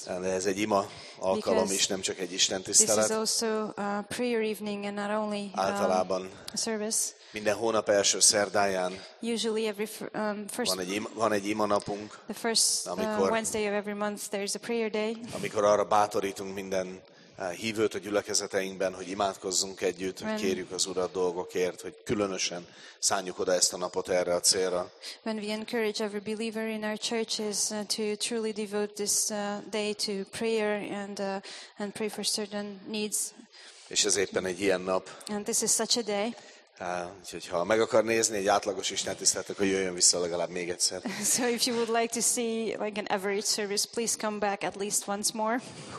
De ez egy ima alkalom is, nem csak egy Isten This is tisztelet. also a prayer evening and not only Általában a service. minden hónap első szerdáján Usually every van egy ima napunk, the first amikor- Wednesday of every month there's a prayer day. amikor arra bátorítunk minden hívőt a gyülekezeteinkben, hogy imádkozzunk együtt, hogy kérjük az Urat dolgokért, hogy különösen szánjuk oda ezt a napot erre a célra. When we encourage every believer in our churches to truly devote this day to prayer and pray for certain needs. És ez éppen egy ilyen nap. And this is such a day. Úgyhogy ha meg akar nézni egy átlagos istentiszteletet, akkor jöjjön vissza legalább még egyszer. So if you would like to see like an average service, please come back at least once more.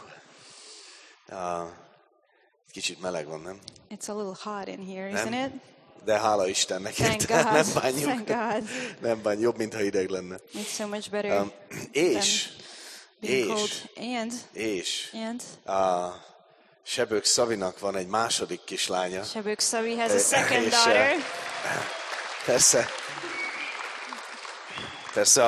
Kicsit meleg van, nem? It's a little hot in here, Nem? isn't it? De hála Istennek, Thank érte, God. nem bánjuk. Thank God. Nem bánjuk, jobb, mintha hideg lenne. It's so much better És being cold. And Sebők Szavinak van egy második kislánya. Shabuk Savi has a second és, daughter. Persze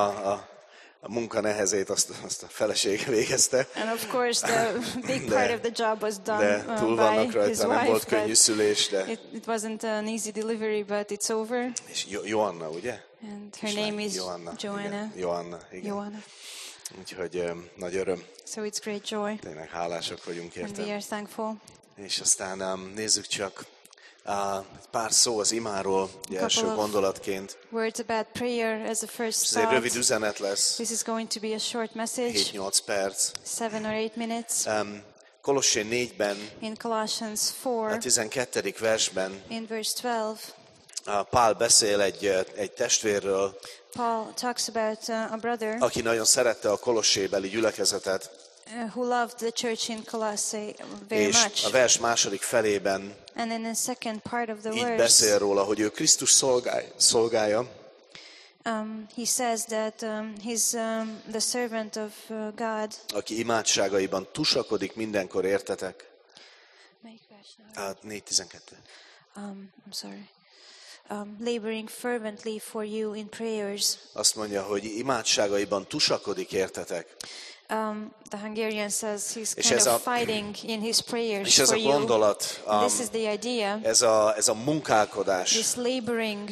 a munka nehezét azt a feleség végezte. And of course the big part of the job was done De túl by vannak his rajta, nem volt wife, könnyű but szülés, de... it wasn't an easy delivery, but it's over. És Joanna, ugye? And her name is Joanna. Joanna. Igen. Joanna, igen. Joanna. Úgyhogy nagy öröm. So it's great joy, Tényleg hálásak vagyunk and we érte. are thankful. És aztán nézzük csak pár szó az imáról, ugye első Couple of gondolatként. Words about prayer as a first Ez egy rövid thought. üzenet lesz, This is going to be a short message, 7-8 perc. 7 or 8 minutes. Kolossé 4-ben, In Colossians a 4, 12. versben in verse 12, Pál beszél egy testvérről, Paul talks about a brother aki nagyon szerette a kolossébeli gyülekezetet, who loved the church in Colossae very és much. a vers második felében And in the second part of the így verse, beszél róla, hogy ő Krisztus szolgálja, he says that he's the servant of God. aki imádságaiban tusakodik mindenkor, értetek? Melyik vers now? 4:12. I'm sorry. Laboring fervently for you in prayers. Azt mondja, hogy imádságaiban tusakodik, értetek? The Hungarian says he's És kind ez of fighting in his prayers És ez for a you. gondolat, This is the idea. ez a munkálkodás, This laboring.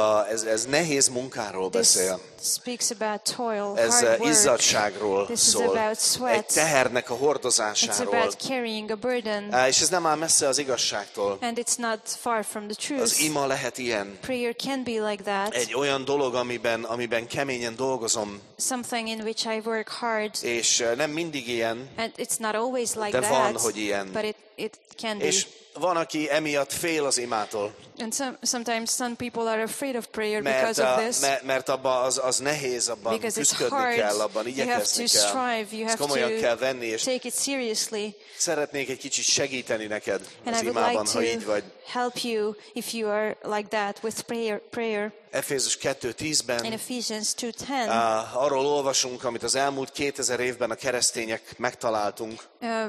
ez nehéz munkáról This beszél. speaks about toil, Ez hard work. izzadságról This is szól, about egy sweat. tehernek a It's hordozásáról, about carrying a burden. és ez nem áll messze az igazságtól. And it's not far from the truth. Az ima lehet ilyen, Prayer can be like that. egy olyan dolog, amiben keményen dolgozom, Something in which I work hard. és nem mindig ilyen, And it's not always like de van, that. hogy ilyen. But it can be. És van, aki emiatt fél az imától, And sometimes some people are afraid of prayer because of this. mert abban az nehéz, abban Because it's küzdködni hard. kell, abban You have to igyekezni kell. strive. You Ezt have komolyan kell to venni, és take it seriously. szeretnék egy kicsit segíteni neked And az I would imában, like ha így to vagy. help you if you are like that with prayer. Efézus In 2:10-ben Ephesians 2:10, arról olvasunk, amit az elmúlt 2000 évben a keresztények megtaláltunk,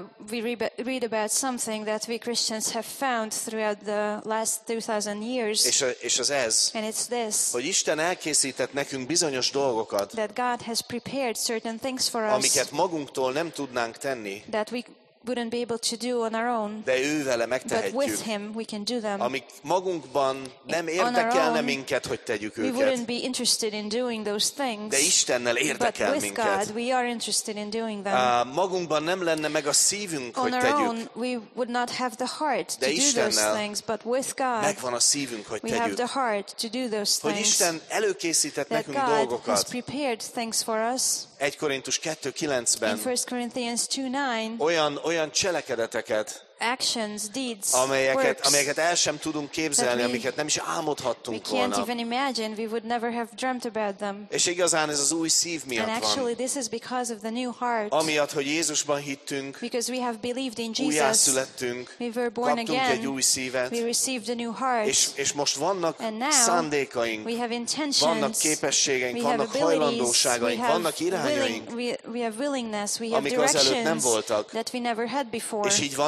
we read about something that we Christians have found throughout the last 2000 years. és az ez, And it's this, hogy Isten elkészített nekünk bizonyos dolgokat, that God has prepared certain things for us amiket magunktól nem tudnánk tenni, that we wouldn't be able to do on our own. de ő vele But megtehetjük. with Him we can do them. Amik magunkban nem On our érdekelne own, minket, hogy tegyük We őket, wouldn't be interested in doing those things. de Istennel But érdekel with minket. God we are interested in doing them. Magunkban nem lenne meg a szívünk, On hogy our tegyük. own we would not have the heart De to do those Istennel things, but with God Megvan a szívünk, hogy we have tegyük. the heart to do those Hogy things. Isten előkészített That nekünk God has dolgokat. prepared things for us. 1 Korintus In 2:9-ben 1 Corinthians 2:9, olyan cselekedeteket, actions, deeds, amelyeket works el sem tudunk képzelni, that we- amiket nem is we álmodhattunk can't volna. even imagine. We would never have dreamt about them. És igazán ez az új szív And miatt actually van. this is because of the new heart. Amiatt, hogy Jézusban hittünk, Because we have believed in Jesus. újjászülettünk, We were born kaptunk egy again. új szívet, We received a new heart. és most vannak And now szándékaink, we have intentions. vannak képességeink, We have vannak abilities. hajlandóságaink, vannak irányaink, we have willingness. We have amik azelőtt nem directions voltak. that we never had before. és így vannak And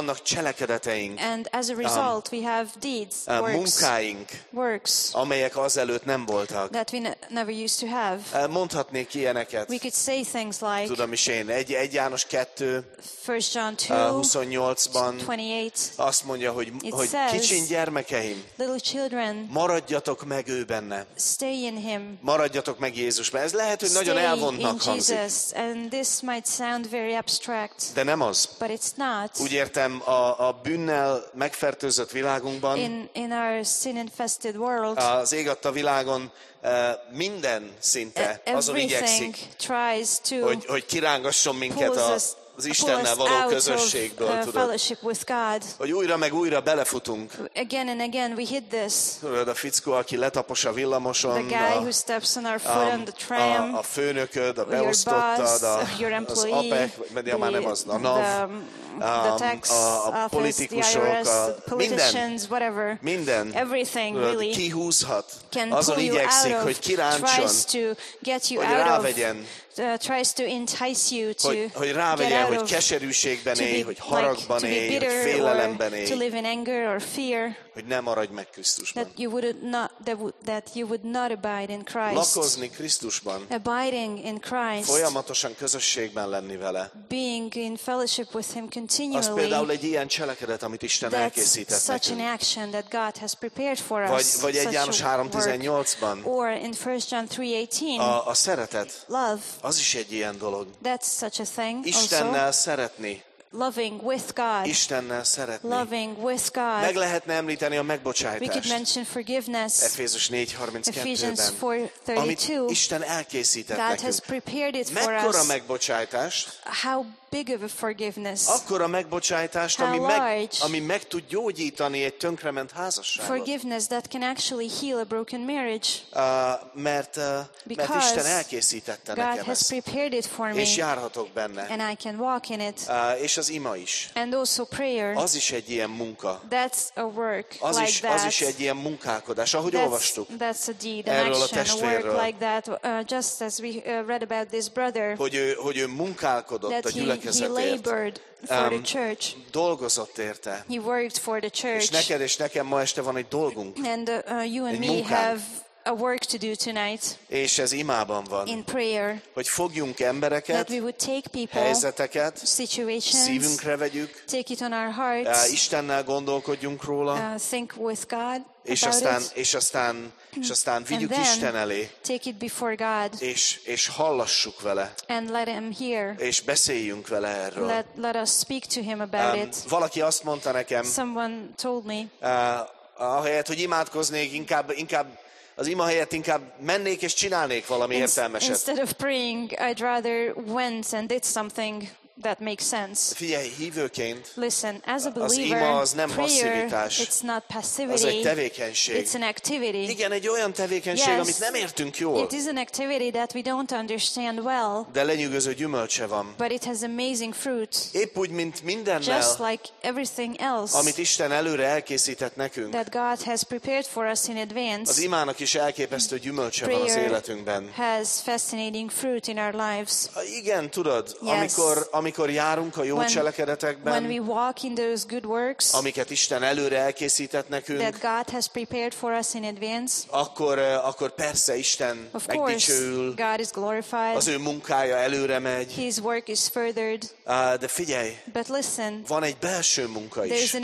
cselekedeteink, And as a result, we have deeds, munkáink, works amelyek azelőtt nem voltak. that we never used to have. Mondhatnék ilyeneket. We could say things like Tudom is én, 1 János 2, 1 John 2, 28-ban 28. azt mondja, hogy says, kicsin gyermekeim, Little children, maradjatok meg ő benne. stay in him. Maradjatok meg Jézusban. Ez lehet, hogy nagyon Stay in elvontnak hangzik, Jesus. And this might sound very abstract, de nem az. but it's not. Úgy értem, a bűnnel megfertőzött világunkban, In our sin-infested world, az ég adta világon minden szinte azon everything igyekszik, tries to hogy kirángasson minket pull us az Istennel való out közösségből, of tudod. fellowship with God. Hogy újra meg újra belefutunk. Again and again we hit this. Tudod, a fickó, aki letapos a villamoson, The guy who steps on our foot on the tram, a főnököd, a your beosztottad, boss, your az employee, APEC, már nem az, a NAV, the tax a office, politikusok, the IRS, the politicians, whatever. minden, Everything really kihúzhat, can azon pull you out igyekszik, of, hogy kirántson, tries to get you hogy out rávegyen, of, tries to entice you to hogy get rávegyen, out hogy of, keserűségben to élj, be, hogy like, haragban to be élj, hogy bitter félelemben or élj, to live in anger or fear. hogy ne maradj meg Krisztusban. That you would not abide in Christ. Lakozni Krisztusban, Abiding in Christ. folyamatosan közösségben lenni vele. Being in fellowship with Him Az continually. például egy ilyen cselekedet, amit Isten That's elkészített such an nekünk. action that God has prepared for us. Vagy 1 János Such a work. 3:18-ban Or in 1 John 3:18, a szeretet, love. az is egy ilyen dolog. That's such a thing. Istennel Also, szeretni. loving with God. Istennel szeretni. Loving with God. Meg lehetne említeni a We could megbocsájtást. mention forgiveness. Efézus Ephesians 4:32-ben. Amit 4:32. Isten elkészített God has nekünk. prepared it for Mekkora us. megbocsájtást? How big of a forgiveness. Akkora megbocsájtást, How large. ami meg tud gyógyítani egy tönkrement házasságot. Forgiveness that can actually heal a broken marriage. Mert Because Isten elkészítette God nekem has ezt. prepared it for me. És járhatok benne. And I can walk in it. És az ima is. And also prayer. Az is egy ilyen munka. That's a work like that. Az is egy ilyen munkálkodás, ahogy olvastuk. That's a deed, an Erről a action, a testvérről. work like that. Just as we read about this brother, Hogy ő munkálkodott a that he gyülekezetért. labored for the church. Dolgozott érte. He worked for the És church. neked és nekem ma este van egy dolgunk. And you and Egy me munkánk. have a work to do tonight És ez imában van. in prayer. Hogy fogjunk That embereket, we would take people, helyzeteket, situations, szívünkre vegyük, take it on our hearts, Istennel gondolkodjunk róla, think with God és about és aztán vigyük And then Isten elé, take it before God és hallassuk vele, and let Him hear. és beszéljünk vele erről. Let us speak to Him about it. Valaki azt mondta nekem, Someone told me, ahelyett, hogy imádkoznék, inkább az ima helyett inkább mennék és csinálnék valami értelmeset. instead of praying, I'd rather went and did something that makes sense. Figyelj, hívőként Listen, as a az believer, ima az nem prayer, passzivitás, it's not az passivity, egy tevékenység. it's an activity. Igen, egy olyan tevékenység, Yes, amit nem értünk jól, It is an activity that we don't understand well, de lenyűgöző gyümölcse van. but it has amazing fruit. Épp úgy, mint Just mindennel, like everything else amit Isten előre elkészített nekünk, that God has prepared for us in az advance, imának is elképesztő gyümölcse van az prayer életünkben. has fascinating fruit in our lives. Igen, tudod, Yes. amikor járunk a jó When cselekedetekben, we walk in those good works amiket Isten előre elkészített that nekünk, God has prepared for us in advance, akkor persze Isten of course, megdicsőül, God is glorified, az ő munkája előre megy. His work is furthered. De figyelj, But listen, van egy belső munka there's is,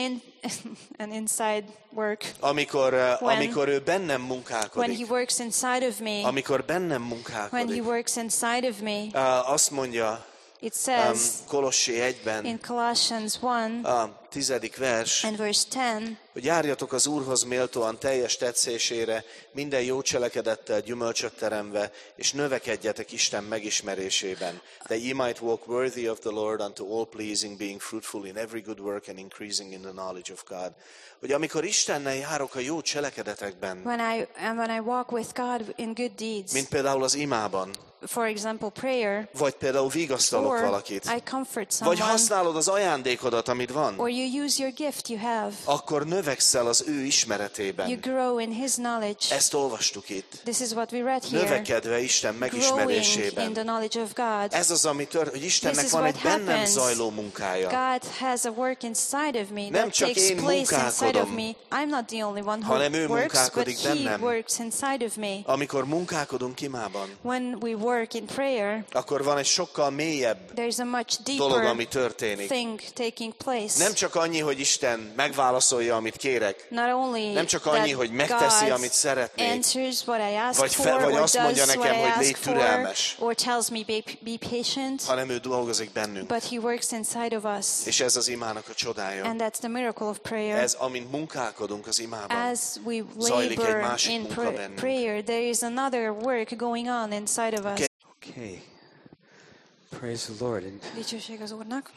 an inside work. amikor ő bennem When He munkálkodik, works inside of me, amikor bennem when He munkálkodik, works inside of me, azt mondja it says Kolossé 1-ben, in Colossians 1 a 10. vers, and verse 10, hogy járjatok az Úrhoz méltóan teljes tetszésére, minden jó cselekedettel gyümölcsöt teremve, és növekedjetek Isten megismerésében, that ye might walk worthy of the Lord unto all pleasing, being fruitful in every good work and increasing in the knowledge of God. Hogy amikor Istennel járok a jó cselekedetekben, when I walk with God in good deeds, mint például az imában, for example prayer, vagy például vigasztalok or valakit, I comfort vagy someone, használod az ajándékodat, amit van, or you use your gift you have, akkor növekszel az ő You ismeretében. grow in His knowledge. Ezt olvastuk itt. This is what we read here. Növekedve Isten Growing in megismerésében. the knowledge of God. Ez az, ami hogy Istennek This is van what egy bennem happens. zajló munkája. God has a work inside of me Nem that csak takes én place inside of munkálkodom, me. I'm not the only one hanem ő who works, but munkálkodik He bennem. works inside of me. Amikor munkálkodunk imában, When we work in prayer, akkor van egy sokkal mélyebb there's a much dolog, deeper ami történik. thing taking place. Nem csak annyi, hogy Isten megválaszolja, amit kérek, Not only nem csak annyi, hogy megteszi, God amit szeretnék, answers what I ask vagy for, vagy or azt mondja does what nekem, I hogy ask légy for, türelmes, or tells me be patient, hanem ő dolgozik bennünk. but He works inside of us. És ez az imának a csodája. And that's the miracle of prayer. Ez, amint munkálkodunk az imában, As we zajlik egy labor másik in munka bennünk. prayer, there is another work going on inside of us. Okay. Praise the Lord. And Dicsőség az Úrnak.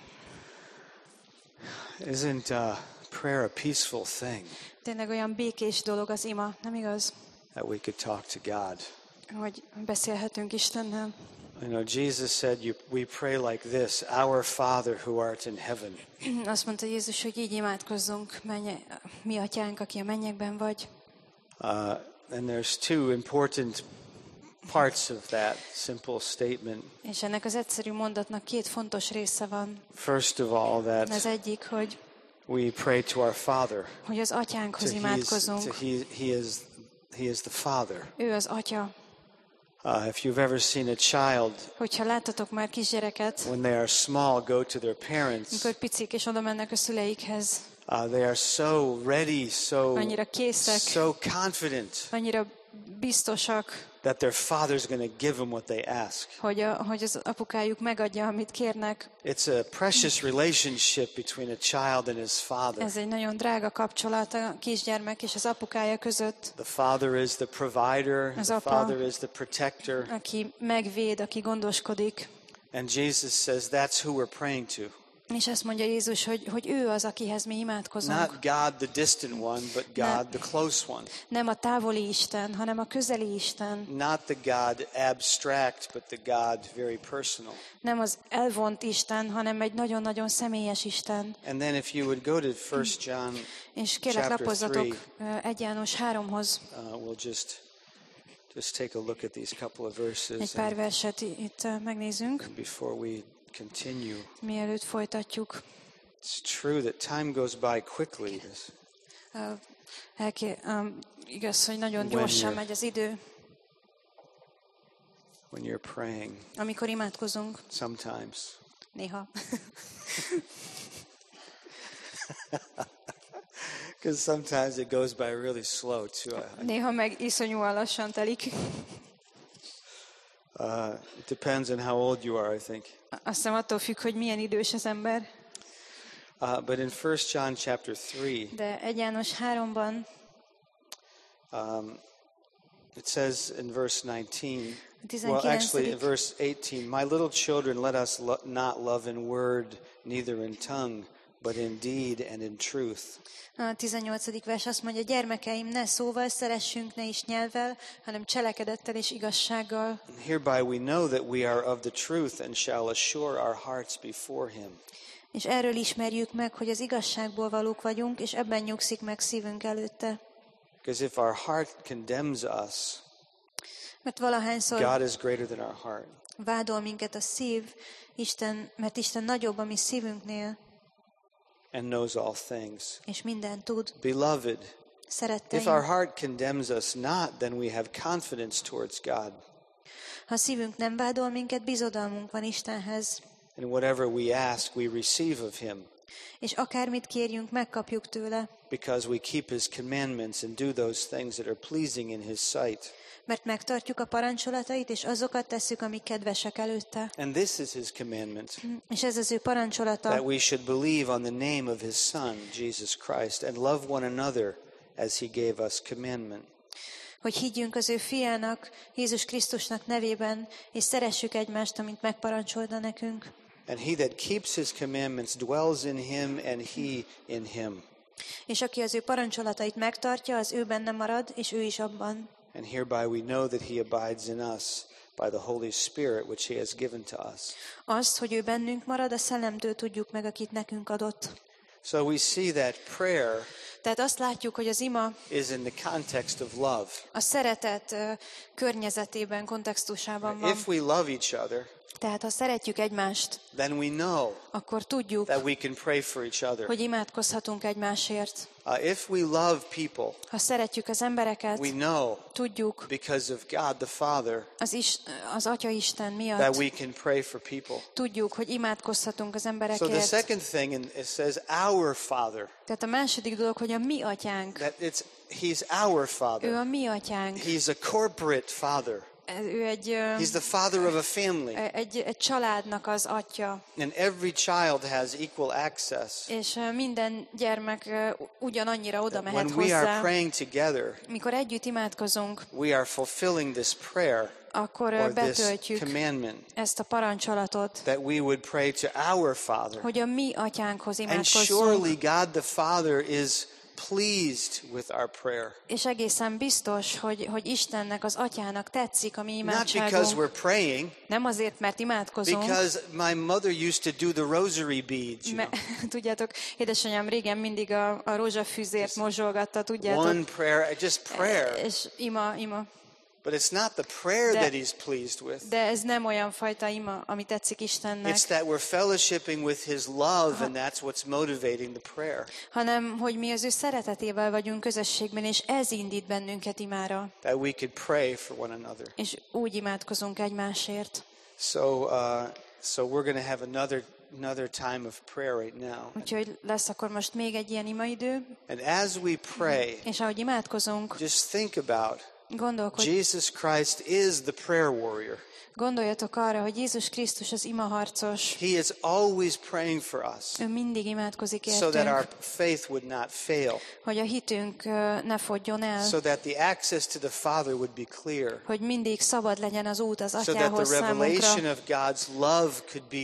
isn't prayer a peaceful thing Tényleg olyan békés dolog az ima, nem igaz? that we could talk to God? Hogy beszélhetünk Istennel. You know, Jesus said, we pray like this, Our Father who art in heaven. Azt mondta Jézus, hogy így imádkozzunk, mi atyánk, aki a mennyekben vagy. And there's two important parts of that simple statement. És ennek az egyszerű mondatnak két fontos része van. First of all, Az that egyik, hogy we pray to our Father. az atyánkhoz imádkozunk. He is the Father. Ő az atya. If you've ever seen a child, Hogyha láttatok már kisgyereket, when they are small, go to their parents, amikor picik és oda mennek a szüleikhez, they are so ready, annyira készek, so confident annyira biztosak, that their father's going to give them what they ask. hogy az apukájuk megadja, amit kérnek. It's a precious relationship between a child and his father. Ez egy nagyon drága kapcsolat a kisgyermek és az apukája között, The father is the provider, Az the apa. father is the protector. aki megvéd, aki gondoskodik. And Jesus says that's who we're praying to. És azt mondja Jézus, hogy ő az, akihez mi imádkozunk. Not God the distant one, but God the close one. Nem a távoli Isten, hanem a közeli Isten. Not the God abstract, but the God very personal. Nem az elvont Isten, hanem egy nagyon-nagyon személyes Isten. And then if you would go to 1 John És kérlek, chapter lapozzatok 3, 1 János 3-hoz. we'll just take a look at these couple of verses Egy pár verset itt megnézünk, before we continue. mielőtt folytatjuk. It's true that time goes by quickly. Igaz, hogy nagyon When gyorsan you're- megy az idő, When you're praying, amikor imádkozunk, sometimes. néha. Because sometimes it goes by really slow too. Néha meg iszonyúan lassan telik. It depends on how old you are, I think. Azt hiszem attól függ, hogy milyen idős az ember. But in 1 John chapter 3, De 1 János 3-ban it says in verse 19, 19. well, actually in verse 18, my little children, let us not love in word, neither in tongue, but in deed and in truth. A 18. vers azt mondja, gyermekeim, ne szóval szeressünk, ne is nyelvvel, hanem cselekedettel és igazsággal. And hereby we know that we are of the truth and shall assure our hearts before him. És erről ismerjük meg, hogy az igazságból valók vagyunk, és ebben nyugszik meg szívünk előtte. Because if our heart condemns us, Mert valahányszor God is greater than our heart. vádol minket a szív, mert Isten nagyobb a mi szívünknél, And knows all things. és mindent tud. Beloved, if Szeretteim, our heart condemns us not, then we have confidence towards God. ha a szívünk nem vádol minket, bizodalmunk van Istenhez, And whatever we ask, we receive of him, és akármit kérjünk, megkapjuk tőle, because we keep his commandments and do those things that are pleasing in his sight. mert megtartjuk a parancsolatait, és azokat tesszük, amik kedvesek előtte. And this is his commandment, És ez az ő parancsolata, that we should believe on the name of his Son, Jesus Christ, and love one another as he gave us commandment. hogy higgyünk az ő fiának, Jézus Krisztusnak nevében, és szeressük egymást, amint megparancsolta nekünk. And he that keeps his commandments dwells in him, and he in him. És aki az ő parancsolatait megtartja, az ő benne marad, és ő is abban. And hereby we know that he abides in us by the Holy Spirit, which he has given to us. Azt, hogy ő bennünk marad, a szellemtől tudjuk meg, akit nekünk adott. So we see that prayer Tehát azt látjuk, hogy az ima is in the context of love. a szeretet környezetében, kontextusában van. If we love each other, Tehát ha szeretjük egymást, then we know akkor tudjuk, that we can pray for each other. hogy imádkozhatunk egymásért. If we love people, Ha szeretjük az embereket, we know tudjuk because of God the Father az Atya Isten that miatt, we can pray for people. tudjuk, hogy imádkozhatunk az So the emberekért. second thing, it says our Father. Tehát a második dolog, hogy a mi atyánk. He's our Father. Ő a mi atyánk. He's a corporate Father. Ő He's the father of a family. egy családnak az atya. And every child has equal access. És minden gyermek ugyanannyira oda mehet When we are hozzá. praying together, Mikor együtt imádkozunk, we are fulfilling this prayer akkor or this betöltjük commandment ezt a parancsolatot, that we would pray to our Father. hogy a mi atyánkhoz And imádkozzunk. surely God the Father is pleased with our prayer. És egészen biztos, hogy Istennek, az atyának tetszik a mi Not because imádságunk. we're praying, Nem azért, mert imádkozunk, because my mother used to do the rosary beads. You know? tudjátok, édesanyám régen mindig a rózsafűzért mozsolgatta, tudjátok. One prayer, just prayer. És ima. But it's not the prayer that He's pleased with. De ez nem olyan fajta ima, ami tetszik Istennek, It's that we're fellowshipping with His love, and that's what's motivating the prayer. hanem hogy mi az ő szeretetével vagyunk közösségben, és ez indít bennünket imára. That we could pray for one another. És úgy imádkozunk egymásért. So we're going to have another time of prayer right now. Úgyhogy lesz akkor most még egy ilyen imaidő, And as we pray, és ahogy imádkozunk, just think about gondolkodj, Jesus Christ is the prayer warrior. gondoljatok arra, hogy Jézus Krisztus az imaharcos. He is always praying for us Ő mindig imádkozik so that our értünk, faith would not fail, hogy a hitünk ne fogjon el, so that the access to the Father would be clear, hogy mindig szabad legyen az út az so that atyához the revelation számunkra, of God's love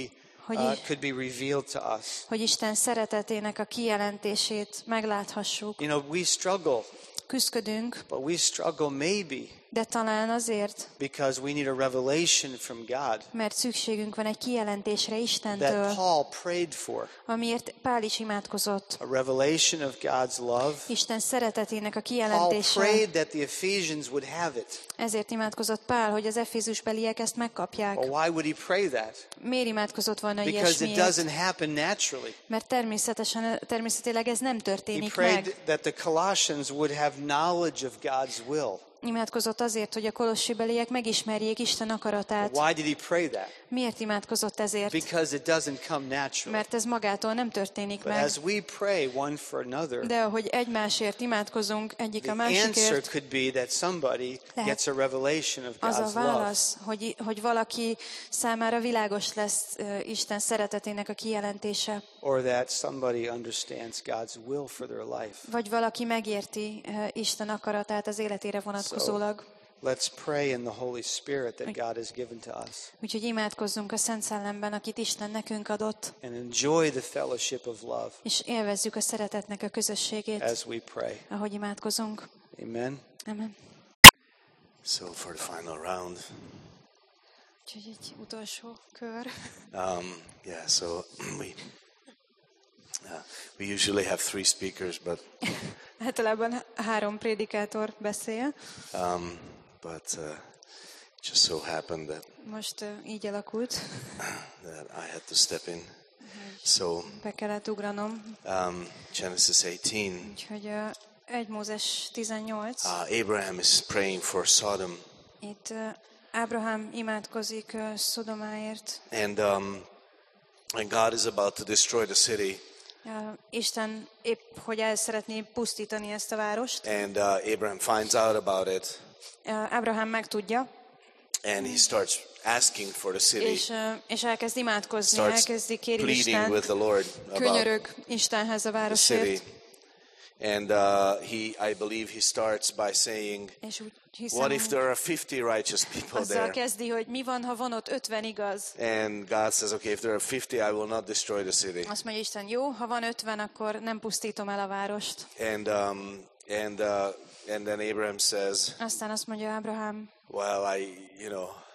could be revealed to us. hogy Isten szeretetének a kijelentését megláthassuk. You know, we struggle, Küszködünk, but we struggle maybe de talán azért, because we need a revelation from God mert szükségünk van egy kijelentésre that Istentől, Paul prayed for. amiért Pál is imádkozott. A revelation of God's love. Isten szeretetének a Paul kijelentése. prayed that the Ephesians would have it. Ezért imádkozott Pál, hogy az Efézusbeliek ezt megkapják. Well, why would he pray that? Miért imádkozott volna Because it ilyesmiért? doesn't happen naturally. Mert természetileg ez nem He történik prayed meg. that the Colossians would have knowledge of God's will. Imádkozott azért, hogy a kolossibeliek megismerjék Isten akaratát. Why did he pray that? Miért imádkozott ezért? Because it doesn't come naturally. Mert ez magától nem történik But meg. as we pray one for another, De ahogy egymásért imádkozunk egyik the a answer másikért, could be that somebody gets a revelation of az a God's love. válasz, hogy valaki számára világos lesz Isten szeretetének a kijelentése. Or that somebody understands God's will for their life. Vagy valaki megérti Isten akaratát az életére vonatkozólag. Let's pray in the Holy Spirit that God has given to us. Úgyhogy imádkozzunk a Szent Szellemben, akit Isten nekünk adott, And enjoy the fellowship of love és élvezzük a szeretetnek a közösségét, as we pray. ahogy imádkozunk. Amen. Amen. So for the final round, Úgyhogy egy utolsó kör. so we usually have 3 speakers, but Általában 3 prédikátor beszél. but it just so happened that Most így alakult, I had to step in. So be kellett ugranom. Genesis 18, Úgyhogy 1 Mózes 18. Abraham is praying for Sodom, Itt Ábrahám imádkozik Szodomáért. and God is about to destroy the city. Isten épp, hogy el szeretné pusztítani ezt a várost. And Abraham finds out about it, Ábrahám megtudja, and he starts asking for the city, és elkezd imádkozni, starts elkezdi kérni pleading with Isten, the Lord about könyörög Istenhez a the városért. city. And I believe he starts by saying, És úgy hiszem, what if there are 50 righteous people azzal there? kezdi, hogy mi van, ha van ott 50 igaz. And God says, okay, if there are 50, I will not destroy the city. Azt mondja Isten, jó, ha van 50, akkor nem pusztítom el a várost. And then Abraham says, Aztán azt mondja Ábrahám, well,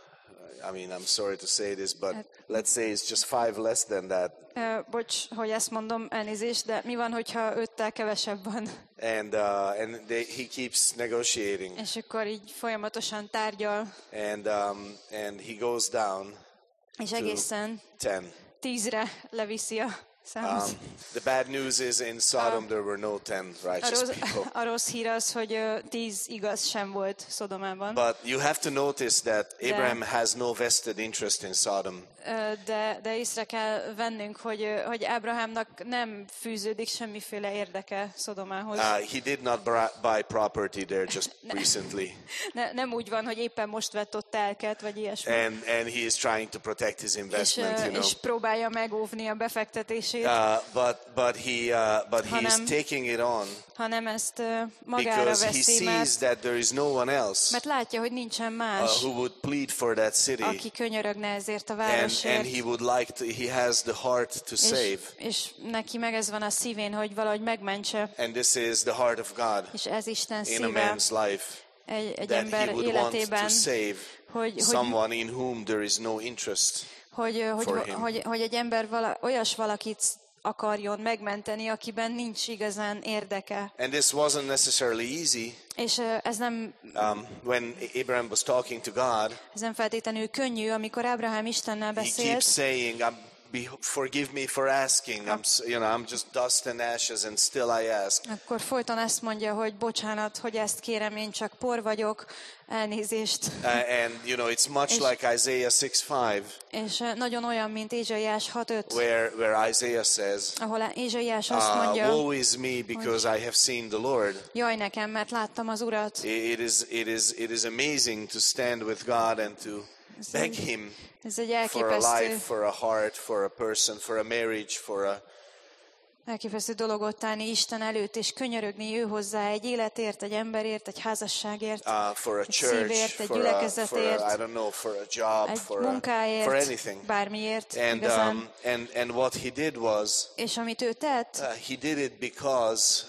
I mean, I'm sorry to say this, but let's say it's just 5 less than that. Bocs, hogy ezt mondom, elnézést, de mi van, hogyha 5-tel kevesebb van? And he keeps negotiating. És akkor így folyamatosan tárgyal, And he goes down és egészen 10. 10-re leviszi a számot. The bad news is in Sodom there were no 10 righteous people. A rossz hír az, hogy 10 igaz sem volt Szodomában. But you have to notice that Abraham has no vested interest in Sodom. De észre kell vennünk, hogy Ábrahámnak nem fűződik semmiféle érdeke Szodomához. He did not buy property there just recently. Nem úgy van, hogy éppen most vett ott telket, vagy ilyesmi. And he is trying to protect his investment, És próbálja megóvni a befektetését. But he is taking it on hanem ezt magára because he veszi, sees that there is no one else mert látja, hogy nincsen más, who would plead for that city, aki könyörögne ezért a and városért. he would like to. He has the heart to save, És neki meg ez van a szívén, hogy valahogy megmentse. and this is the heart of God És ez Isten in a szíve man's life, egy that he ember would want to életében, save hogy someone in whom there is no interest. hogy egy ember olyas valakit akarjon megmenteni, akiben nincs igazán érdeke. And this wasn't necessarily easy. És ez nem, When Abraham was talking to God, ez nem feltétlenül könnyű, amikor Ábrahám Istennel he keeps beszélt, saying, forgive me for asking. I'm just dust and ashes, and still I ask. akkor folyton ezt mondja, hogy bocsánat, hogy ezt kérem, én csak por vagyok, elnézést. And it's much like Isaiah 6:5, És nagyon olyan, mint Ézsaiás 6:5, where Isaiah says, ahol Ézsaiás azt mondja, woe is me because I have seen the Lord. jaj nekem, mert láttam az Urat. It is amazing to stand with God and to beg him Ez egy for a elképesztő, life, for a heart, for a person, for a marriage, for a elképesztő dolog ott állni Isten előtt, és könyörögni ő hozzá egy életért, egy emberért, egy házasságért, for a egy church, szívért, egy for gyülekezetért, I don't know, for a job, egy for munkáért, anything. bármiért igazán. And what he did was, És amit ő tett, he did it because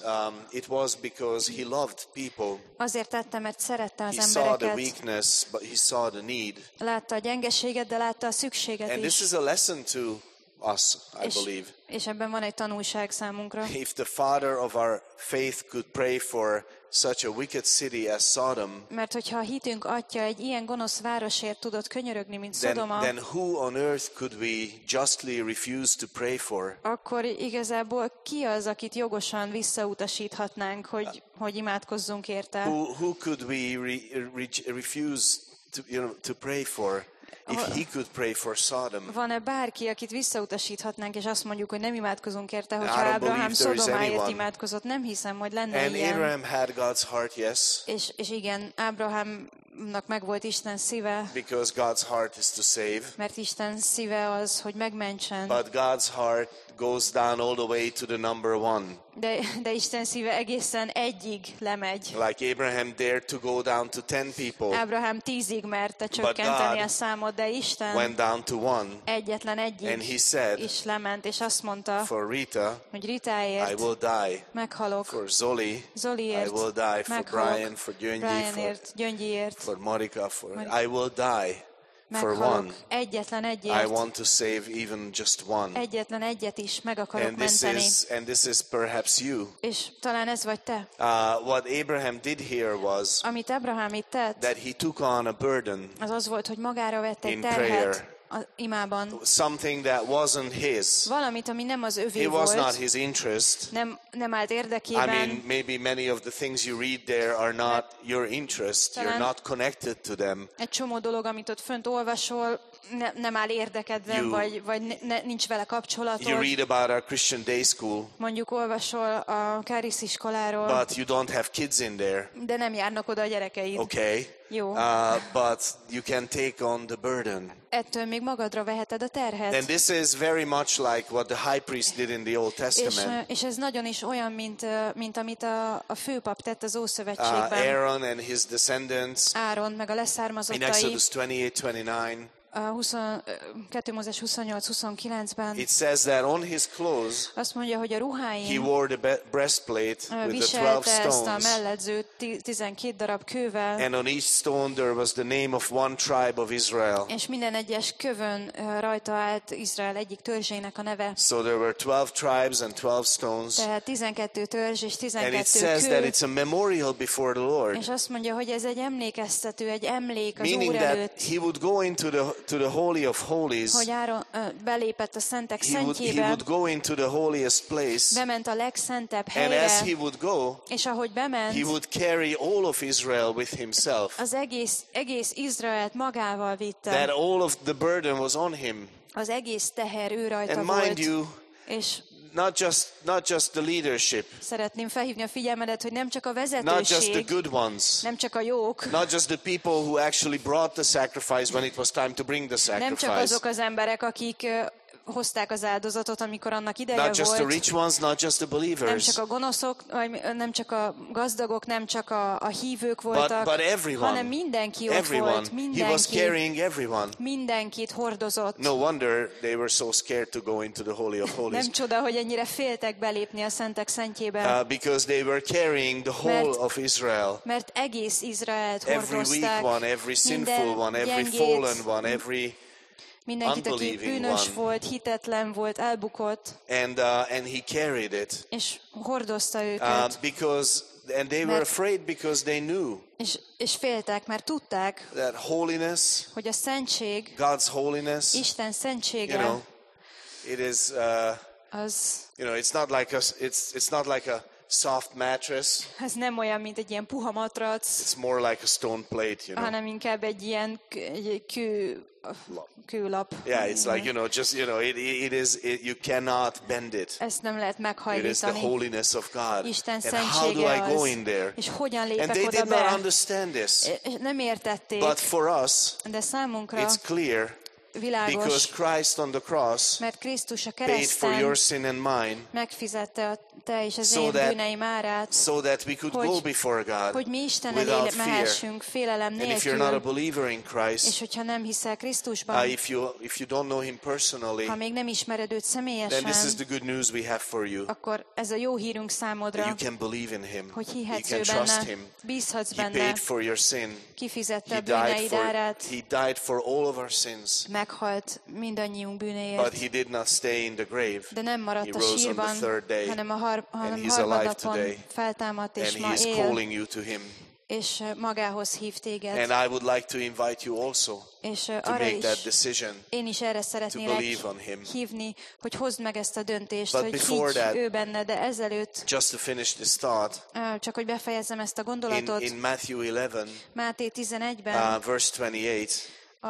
he loved people. azért tette, mert szerette az He saw the embereket. weakness, but he saw the need. Látta a gyengeséget, de látta a szükséget And this is. is a lesson to us, I believe. És ebben van egy tanulság számunkra. If the father of our faith could pray for such a wicked city as Sodom, Mert hogyha a hitünk atya egy ilyen gonosz városért tudott könyörögni, mint Szodoma, then who on earth could we justly refuse to pray for? akkor igazából ki az, akit jogosan visszautasíthatnánk, hogy imádkozzunk érte? Who could we refuse to pray for if he could pray for Sodom? Van-e bárki, akit visszautasíthatnánk, és azt mondjuk, hogy nem imádkozunk érte, I hogyha don't Ábrahám believe there is Szodomáért anyone. imádkozott? Nem hiszem, hogy lenne And ilyen. Abraham had God's heart, yes, És igen, Ábrahámnak megvolt Isten szíve, because God's heart is to save. mert Isten szíve az, hogy megmentsen. But God's heart goes down all the way to the number 1. De Isten szíve egészen 1-ig lemegy. Like Abraham dared to go down to 10 people, Ábrahám 10-ig merte csökkenteni God a számot, de Isten went down to 1. egyetlen And he 1-ig said, is lement, és azt mondta, for Rita, hogy I Ritáért will die. meghalok, For Zoli, I Zoliért will die. For meghalok, Brian, for Gyöngyi, Brianért, Gyöngyiért for Marika, I will die for one. meghalok, egyetlen I egyért, want to save even just one. egyetlen egyet is meg akarok And menteni. this is perhaps you. És talán ez vagy te. What Abraham did here was Amit Ábrahám itt tett, that he took on a burden, az volt, hogy magára vett egy in terhet prayer. az imában. something that wasn't his. Valamit, ami nem az övé It was not volt, his interest. nem állt I érdekében. mean, maybe many of the things you read there are not your interest. You're not connected to them. Egy csomó dolog, amit ott fönt olvasol, nem áll érdekedben, vagy nincs vele kapcsolatod. You read about our Christian day school, Mondjuk olvasol a Káris iskoláról, but you don't have kids in there. de nem járnak oda a gyerekeid. Okay. Jó. But you can take on the burden. Ettől még magadra veheted a terhet. And this is very much like what the high priest did in the Old Testament. És ez nagyon is olyan, mint amit a főpap tett az Ószövetségben. Aaron and his descendants Áron meg a in leszármazottai. Exodus 28:29. A 2 Mózes 28-29-ben It says that on his clothes azt mondja, hogy a he ruháin wore the breastplate with the 12 viselte ezt a stones. melledzőt 12 darab kővel, And on each stone there was the name of one tribe of Israel. és minden egyes kövön rajta állt Izrael egyik törzsének a neve. So there were 12 tribes and 12 stones. Tehát 12 törzs és And 12 it says that kő. it's a memorial before the Lord. És azt mondja, hogy ez egy emlékeztető, egy emlék az Meaning Úr that előtt, he would go into the Holy of Holies. hogy Áron belépett a szentek He szentjébe, would go into the holiest place. bement a legszentebb And as helyre, he would go, és ahogy bement, he would carry all of Israel with himself. az egész Izraelt magával vitte. That all of the burden was on him. Az egész teher ő rajta And volt. mind you, És not just the leadership, szeretném felhívni a figyelmedet, hogy nem csak a not just the vezetőség, good ones, nem csak a jók, not just the people who actually brought the sacrifice when it was time to bring the nem csak sacrifice, azok az emberek, akik hozták az áldozatot, amikor annak ideje not just the volt, rich ones, not just the nem believers, csak a gonoszok, vagy nem csak a gazdagok, nem csak a hívők voltak, but everyone. hanem mindenki ott Everyone. volt, He was mindenki, carrying everyone. mindenkit hordozott. No wonder they were so scared to go into the Holy of Holies. Nem csoda, hogy ennyire féltek belépni a szentek szentjébe, Because they were carrying the whole Mert- of Israel. mert egész Izraelt Every hordozták, weak one, every sinful minden one, every gyengét, fallen one, every mindenkit, aki unbelieving bűnös one. volt, hitetlen volt, elbukott, and he carried it és hordozta őket. and they were Mert- afraid because they knew És féltek, mert tudták, that holiness, hogy a szentség, God's holiness, Isten szentsége, it is az it's not like a soft mattress. ez nem olyan, mint egy ilyen puha matrac, It's more like a stone plate, hanem inkább egy ilyen kőlap. Yeah, it's like, you cannot bend it. Ezt nem lehet It is the meghajlítani. holiness of God. Isten And how do szentsége I go az. in there? És hogyan And lépek they oda did not be? understand this. Nem értették, But for us, de számunkra it's clear because világos, Christ on the cross mert Krisztus a paid for your kereszten sin and mine megfizette a te és az So én that- bűneim árát, so that we could Hogy- go before God hogy mi Isten without elé fear. mehessünk félelem And if you're not a nélkül, believer in és Christ, hogyha nem hiszel Krisztusban, if you don't know Him personally, ha még nem ismered őt then this is személyesen, the good news we have for you. akkor ez a jó hírünk That számodra, you can believe in Him. hogy You hihetsz can ő trust benne, Him. bízhatsz He benne, paid for your sin. kifizette He a died bűneid for árát, all of our sins. meghalt mindannyiunk But bűnéért, He did not stay in the grave. de nem maradt He a rose on the sírban, third day, hanem and he's alive harmadnapon today. feltámadt, és And ma He is él, calling you to Him. és magához hív téged. And I would like to invite you also És to arra make is that decision. én is erre szeretnélek believe on him. hívni, hogy hozd meg ezt a döntést, But hogy before higgy that- ő benne, de ezelőtt, Just to finish this thought, csak hogy befejezzem ezt a gondolatot, in Matthew 11, Máté 11-ben, verse 28, a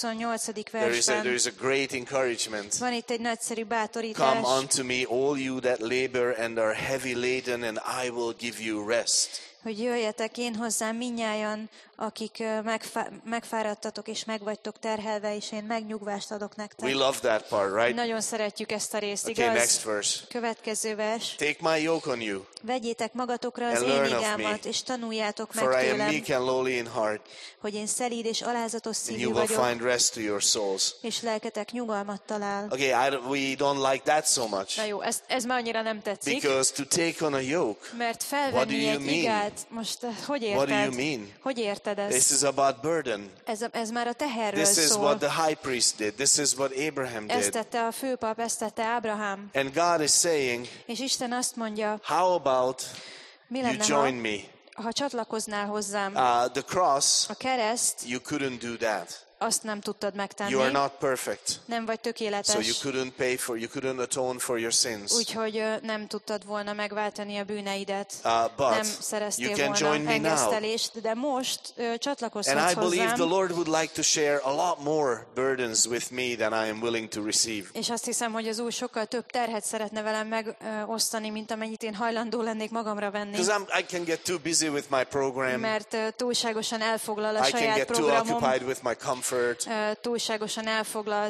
28. there is versben a great encouragement. van itt egy nagyszerű Come bátorítás. unto me, all you that labor and are heavy laden, and I will give you rest. Hogy jöjjetek én hozzám minnyájan, akik megfáradtatok és megvagytok terhelve, és én megnyugvást adok nektek. We love that part, right? Nagyon szeretjük ezt a részt, Okay, igaz? next verse. Következő vers. Take my yoke on you, Vegyétek magatokra az And én learn of igámat, me, és tanuljátok meg for I am tőlem, meek and lowly in heart, hogy én szelíd és alázatos and szívű you will vagyok, find rest to your souls. és lelketek nyugalmat talál. Okay, we don't like that so much. Na jó, ez már annyira nem tetszik, Because to take on a yoke, mert What do felvenni you egy mean? igát, most hogy érted? What do you mean? Hogy érted this ezt? is about burden. Ez már a teherről This is szól. what the high priest did. This is what Abraham Ezt did. tette a főpap, ezt tette Ábrahám. And God is saying, És Isten azt mondja, how about mi you lenne, join me? ha csatlakoznál hozzám. The cross, A kereszt, you couldn't do that. azt nem tudtad You are megtenni. not perfect. Nem vagy So you tökéletes. you couldn't atone for your sins. Úgyhogy nem tudtad volna megváltani a bűneidet. But Nem you szereztél can join volna me now. engesztelést, de most And I csatlakozhatsz believe the hozzám. Lord would like to share a lot more burdens with me than I am willing to receive. És azt hiszem, hogy az Úr sokkal több terhet szeretne velem megosztani, mint amennyit én hajlandó lennék magamra venni. Because I can get too busy with my program. Mert túlságosan elfoglal a I can saját get too programom, occupied with my comfort. túlságosan elfoglal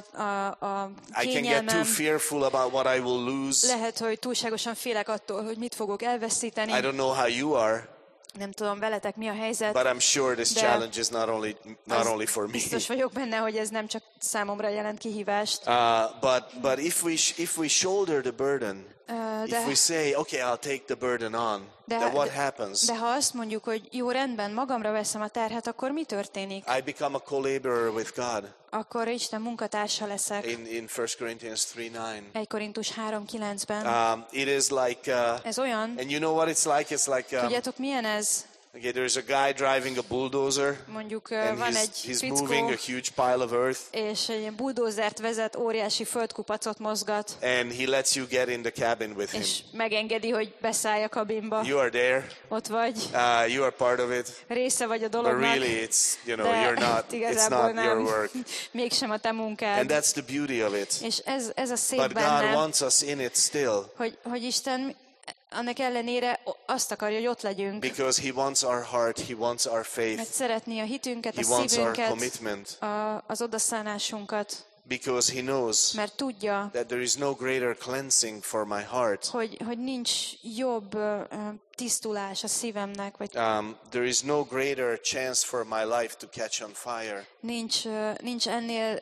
a I can get too kényelmem. fearful about what I will lose. Lehet, hogy túlságosan félek attól, hogy mit fogok elveszíteni. I don't know how you are, Nem tudom, veletek mi a helyzet. but I'm sure this De challenge is not only for me. Biztos vagyok benne, hogy ez nem csak számomra jelent kihívást. But if we shoulder the burden, If we say, okay, I'll take the burden on, then what happens? De ha azt mondjuk, hogy jó, rendben, magamra veszem a terhet, akkor mi történik? I become a co-laborer with God. Akkor Isten munkatársa leszek. In 1 Corinthians 3:9. 1 Korintus 3:9-ben. It is like, Ez olyan, and you know what it's like? It's like, tudjátok milyen ez? okay, there's a guy driving a bulldozer, Mondjuk and van egy he's moving a fickó, huge pile of earth, és egy bulldozert vezet, óriási földkupacot mozgat, and he lets you get in the cabin with him. és megengedi, hogy beszállj a kabinba. You are there, Ott vagy, you are part of it, része vagy a but dolognak, really it's, de you're not, it's igazából not your nem. work. Mégsem a te munkád. And that's the beauty of it. És ez a szép But God benne, wants us in it still, hogy Isten annak ellenére azt akarja, hogy ott legyünk. because He wants our heart, He wants our Mert faith, szeretné a hitünket, He a wants our szívünket, commitment, az odaszánásunkat, because He knows mert tudja, that there is no greater cleansing for my heart. hogy nincs jobb tisztulás a szívemnek, vagy There is no greater chance for my life to catch on fire. nincs ennél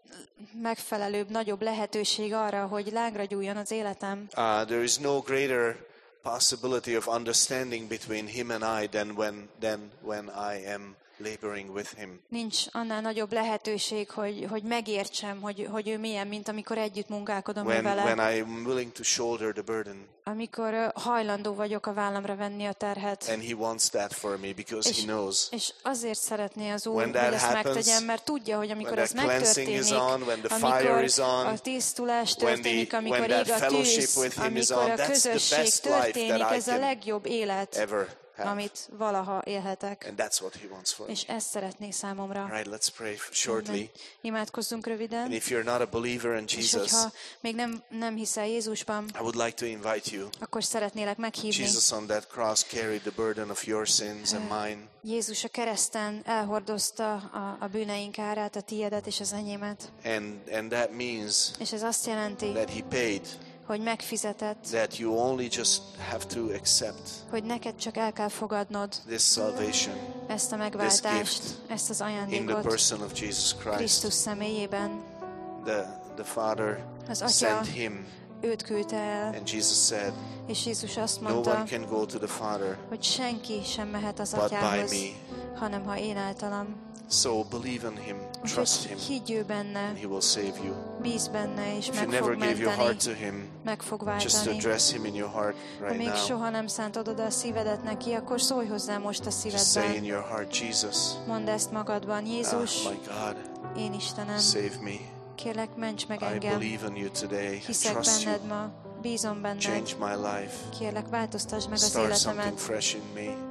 megfelelőbb, nagyobb lehetőség arra, hogy lángra gyújjon az életem. There is no greater possibility of understanding between Him and I than when I am laboring with Him. Nincs annál nagyobb lehetőség, hogy megértsem, hogy ő milyen, mint amikor együtt munkálkodom vele. When I am willing to shoulder the burden. Amikor hajlandó vagyok a vállamra venni a terhet. And He wants that for me because He knows. És azért szeretné az Úr, When hogy that ezt happens, megtegyem, mert tudja, hogy amikor when ez that cleansing is megtörténik, on, when the fire amikor is on, a tisztulás when történik, amikor when that ég a fellowship tűz, with Him is amikor on, a that's the közösség best life történik, that I ez a can legjobb élet, ever have. amit valaha élhetek. And that's what He wants for me. És ezt szeretné számomra. All right, let's pray shortly. Imádkozzunk röviden. And if you're not a believer in És Jesus, hogyha még nem hiszel Jézusban, I would like to invite you. akkor szeretnélek meghívni. Jesus on that cross carried the burden of your sins and mine. Jézus a kereszten elhordozta a bűneink árát, a tiédet és az enyémet. And that means És ez azt jelenti, that He paid, hogy megfizetett, that you only just have to accept hogy neked csak el kell fogadnod this salvation ezt a megváltást, gift ezt az in the ajándékot person of Jesus Krisztus Christ. személyében. The Father Az Atya sent Him, őt küldte el, and Jesus said, és Jézus azt no one mondta, can go to the Father hogy senki sem mehet az but by Atyához, me. hanem ha én általam. So believe in Him, trust Him, Úgyhogy higgyél benne, and He will save you. bízz benne, és If you meg fog never gave your menteni, heart to Him, meg fog just váltani. address Him in your heart Ha right még now. soha nem szántod oda a szívedet neki, akkor szólj hozzá most a Just say in szívedben. your heart, Jesus, Mondd ezt magadban, Jézus, my God, én Istenem, save me. kérlek, ments meg I engem. believe in you today. I Hiszek trust you. benned ma, bízom benned. Change my life. Kérlek, változtasd meg az Start something életemet. fresh in me.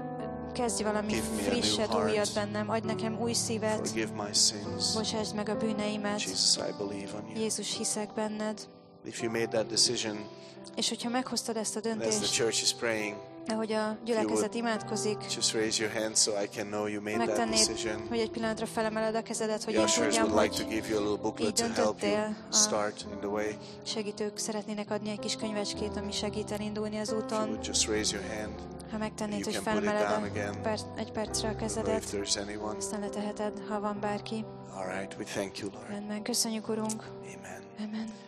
Kezdj valami Give me a new frisset, heart. újat bennem. Adj nekem új szívet. Forgive my sins. Bocsásd meg a bűneimet. Jesus, I believe on you. Jézus, hiszek benned. If you made that decision, És hogyha meghoztad ezt a and as the döntést, church is praying, ahogy a gyülekezet imádkozik, just raise your hand so I can know you made that megtennéd, decision. hogy egy pillanatra felemeled a kezedet, hogy The én ushers tudjam, would like to hogy give you a little booklet to így help you döntöttél. start in the way. Segítők szeretnének adni egy kis könyvecskét, ami segít elindulni az If you úton. would just raise your hand, Ha megtennéd, you hogy can put it felmeled down again. egy percre a I don't know if kezedet, there's anyone. aztán leteheted, ha van bárki. All right, we thank you, Lord. Rendben, köszönjük, Urunk. Amen. Amen.